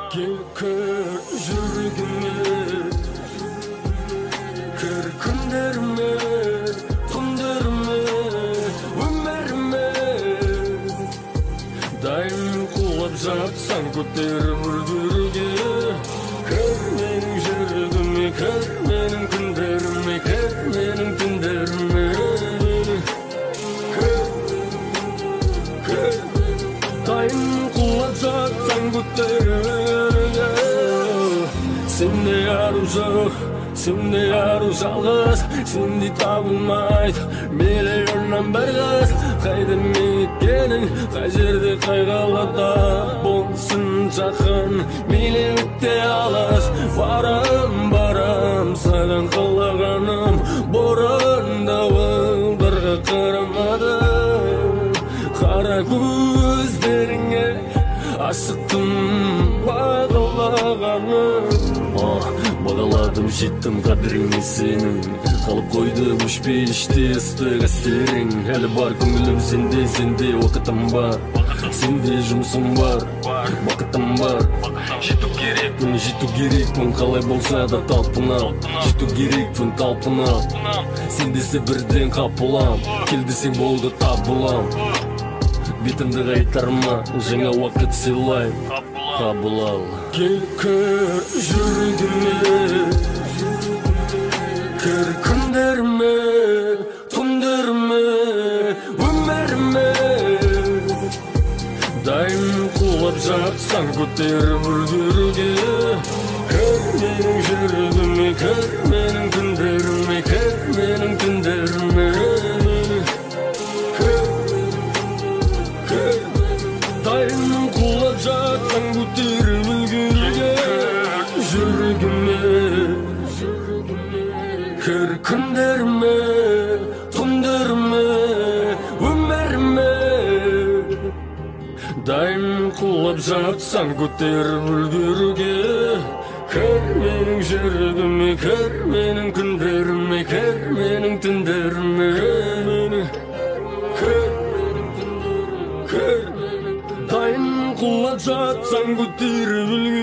Kör жүрегіме, көр күндеріме, түндеріме, өміріме. Дайым құлап жатсаң көтеріп үрдіруге. Көр менің жүрегіме, көр менің күндеріме, көр менің түндеріме. Дайым құлап жатсаң көтеріп. Сенде ару жоқ, сенде ару жалғыз, сенде табылмайды миллионнан бір қыз. Қайда мекенің, қай жерде қай қалада болсын жақын, мейлі өтте алыс. Барам саған қалағаным, бұрында дарға қарамады. Қара көздеріңе ашықтым, бағалағаным. Бағаладым, жеттім қадіріңе сенің. Қалып қойдым өшпеште ыстық әсерің. Әлі бар көңілім сенде уақытым бар. Сенде жұмысым бар, бақытым бар. Жету керекпін, қалай болса да талпынам. Жету керекпін, талпынам. Сендесі бірден қапылам, кел десең болды табылам. Бетімді қайтарма, жаңа уақыт сыйлайм, қабыл ал. Көр жүрегіме, көр күндеріме, түндеріме, өміріме. Дайым құлап жатсаң көтеріп үрдіруге. Көр менің жүрегіме, көр менің күндеріме, көр менің түндеріме. Дайым құлап жатсаң көтеріп үлгерге. Жүрегіме, көр күндеріме, түндеріме, өміріме. Дайым құлап жатсаң көтеріп үлгерге. Көр менің жүрегіме, көр менің күндеріме, көр менің түндеріме. Дайым құлап жатсаң көтеріп үлгерге.